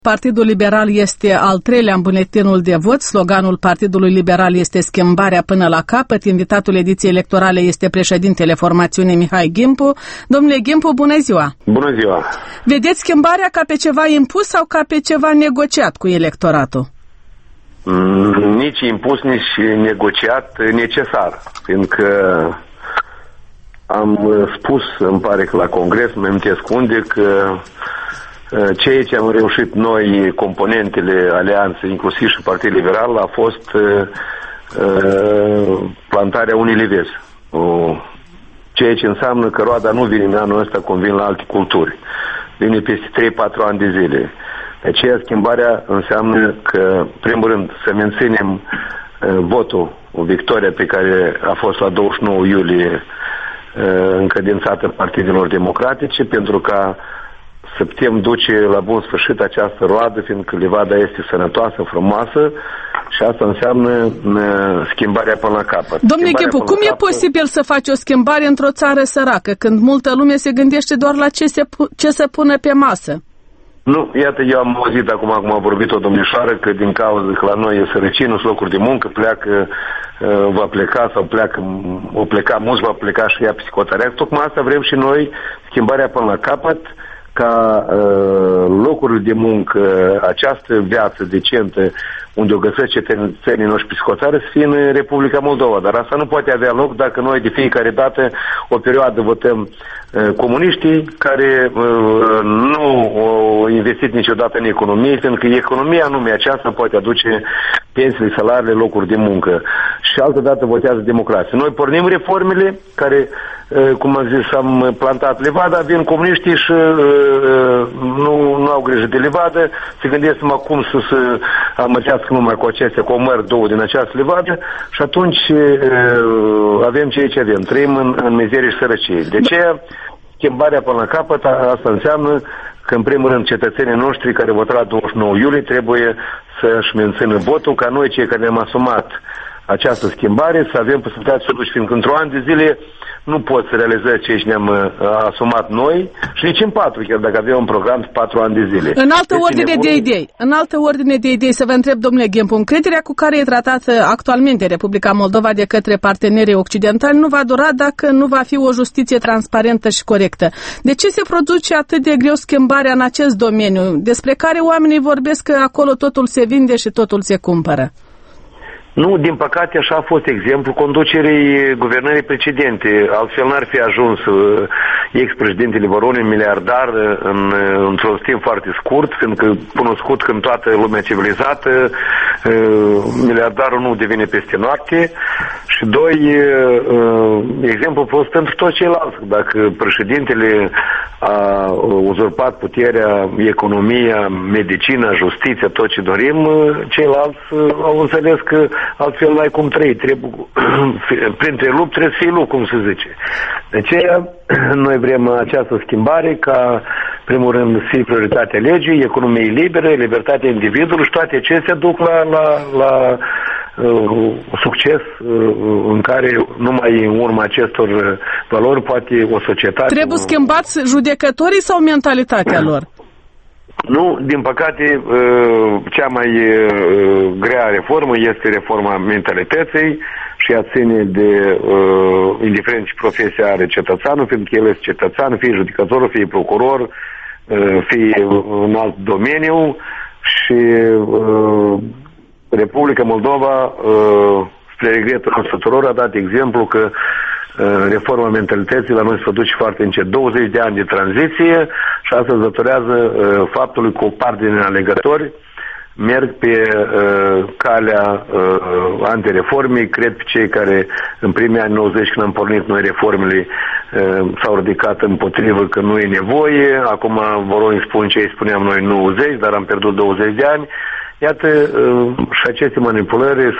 Partidul Liberal este al treilea în buletinul de vot. Sloganul Partidului Liberal este schimbarea până la capăt. Invitatul ediției electorale este președintele formațiunii Mihai Gimpu. Domnule Gimpu, bună ziua! Bună ziua! Vedeți schimbarea ca pe ceva impus sau ca pe ceva negociat cu electoratul? Nici impus, nici negociat, necesar. Fiindcă am spus, îmi pare că la congres, mă amintesc unde, că ceea ce am reușit noi, componentele alianței, inclusiv și Partidul Liberal, a fost plantarea unei livezi. Ceea ce înseamnă că roada nu vine în anul ăsta cum vin la alte culturi. Vine peste 3-4 ani de zile. De aceea schimbarea înseamnă că, primul rând, să menținem votul, o victorie pe care a fost la 29 iulie încredințată partidelor democratice, pentru ca să putem duce la bun sfârșit această roadă, fiindcă livada este sănătoasă, frumoasă și asta înseamnă schimbarea până la capăt. Domnule Gimpu, cum e posibil să faci o schimbare într-o țară săracă, când multă lume se gândește doar la ce se pune pe masă? Nu, iată, eu am auzit acum a vorbit o domnișoară că din cauza că la noi e sărăcie, nu sunt locuri de muncă, pleacă, va pleca sau mulți va pleca și ea psihoterapie. Tocmai asta vrem și noi, schimbarea până la capăt, ca locurile de muncă, această viață decentă unde o găsesc cetățenii noștri psihoțară să fie în Republica Moldova. Dar asta nu poate avea loc dacă noi de fiecare dată o perioadă votăm comuniștii care nu au investit niciodată în economie, pentru că economia anume aceasta poate aduce pensiile, salariile, locuri de muncă. Și altă dată votează democrație. Noi pornim reformele care, cum am zis, am plantat livada, vin comuniștii și nu au grijă de livadă, se gândesc cum să se amățească numai cu acestea, cu o măr, două din această livadă și atunci avem ceea ce avem. Trăim în mizerie și sărăcie. De aceea, schimbarea până la capăt, asta înseamnă că, în primul rând, cetățenii noștri care votă la 29 iulie trebuie să-și mențină votul, ca noi, cei care ne-am asumat această schimbare, să avem posibilitatea să duci, fiindcă într-o an de zile nu poți să realizezi ce ne-am asumat noi și nici în 4, chiar dacă avem un program de 4 ani de zile. În altă ordine de idei, să vă întreb, domnule Gimpu, încrederea cu care e tratată actualmente Republica Moldova de către partenerii occidentali nu va dura dacă nu va fi o justiție transparentă și corectă. De ce se produce atât de greu schimbarea în acest domeniu, despre care oamenii vorbesc că acolo totul se vinde și totul se cumpără? Nu, din păcate așa a fost exemplu conducerii guvernării precedente. Altfel n-ar fi ajuns ex-președintele Voronin, miliardar, într-un timp foarte scurt, fiindcă cunoscut când toată lumea civilizată, miliardarul nu devine peste noapte. Și doi, exemplu a fost pentru toți ceilalți. Dacă președintele a uzurpat puterea, economia, medicina, justiția, tot ce dorim, ceilalți au înțeles că altfel n-ai cum trăi. Printre lupi trebuie să fii lup, cum se zice. De aceea, noi vrem această schimbare ca, primul rând, să fie prioritatea legii, economiei libere, libertatea individului și toate acestea duc la succes în care numai în urma acestor valori poate o societate... Trebuie schimbați judecătorii sau mentalitatea lor? Nu, din păcate, cea mai grea reformă este reforma mentalității și ea ține de indiferent ce profesie are cetățeanul, fiindcă el este cetățean, fie judecător, fie procuror, fie în alt domeniu și Republica Moldova, spre regretul nostru tuturor, a dat exemplu că reforma mentalității la noi se produce foarte încet. 20 de ani de tranziție și asta se datorează faptului că o parte din alegători merg pe calea antireformei. Cred că cei care în primii ani 90, când am pornit noi reformele, s-au ridicat împotrivă că nu e nevoie. Acum Voronin spun ce îi spuneam noi 90, dar am pierdut 20 de ani. Iată, și aceste manipulări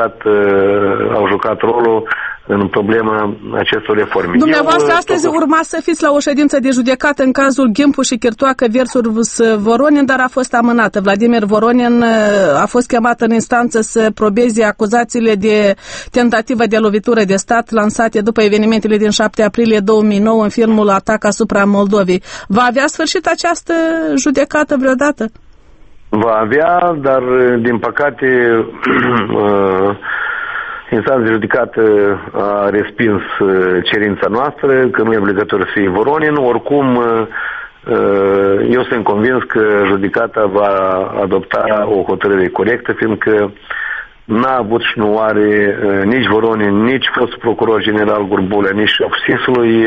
au jucat rolul în problema acestor reforme. Dumneavoastră, astăzi urma să fiți la o ședință de judecată în cazul Gimpu și Chirtoacă versus Voronin, dar a fost amânată. Vladimir Voronin a fost chemat în instanță să probeze acuzațiile de tentativă de lovitură de stat lansate după evenimentele din 7 aprilie 2009 în filmul Atac asupra Moldovei. Va avea sfârșit această judecată vreodată? Va avea, dar din păcate instanța de judecată a respins cerința noastră că nu e obligatoriu să fie Voronin. Oricum, eu sunt convins că judecata va adopta o hotărâre corectă, fiindcă n-a avut și nu are nici Voronin, nici fostul procuror general Gurbulea, nici ofițerului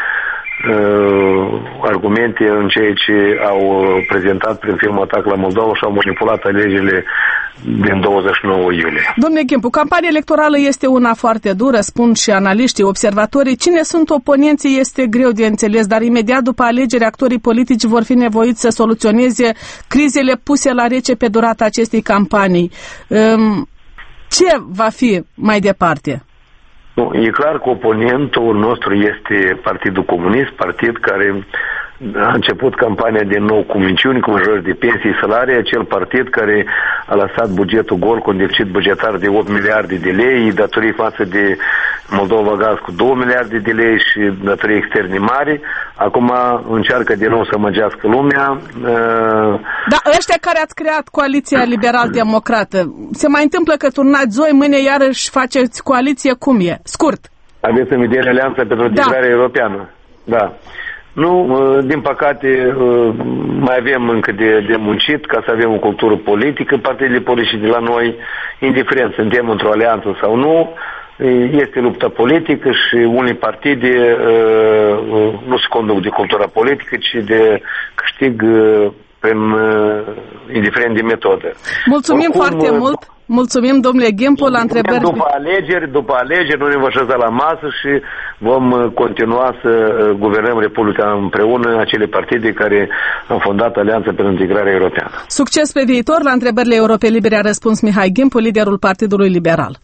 argumente în ceea ce au prezentat prin filmul Atac la Moldova și au manipulat alegerile din 29 iulie. Domnule Gyimpu, campania electorală este una foarte dură, spun și analiștii, observatorii. Cine sunt oponenții este greu de înțeles, dar imediat după alegeri actorii politici vor fi nevoiți să soluționeze crizele puse la rece pe durata acestei campanii. Ce va fi mai departe? E clar că oponentul nostru este Partidul Comunist, partid care a început campania din nou cu minciuni, cu majorări de pensii, salarii, acel partid care a lăsat bugetul gol cu un deficit bugetar de 8 miliarde de lei, datorii față de Moldova Gaz cu 2 miliarde de lei și datorii externe mari. Acum încearcă din nou să măgească lumea. Da, ăștia care ați creat coaliția liberal-democrată, se mai întâmplă că turnați zoi, mâine iarăși faceți coaliție, cum e? Scurt. Aveți în vedere Alianța pentru Integrare Europeană? Da. Nu, din păcate, mai avem încă de muncit ca să avem o cultură politică. Partidele politice de la noi, indiferent suntem într-o alianță sau nu, este luptă politică și unii partide nu se conduc de cultura politică, ci de câștig prin indiferent de metodă. Mulțumim foarte mult! Mulțumim, domnule Gyimpu, la întrebări. După alegeri, noi ne vom așeza la masă și vom continua să guvernăm Republica împreună, acele partide care au fondat Alianța pentru Integrare Europeană. Succes pe viitor! La întrebările Europei Libere a răspuns Mihai Gyimpu, liderul Partidului Liberal.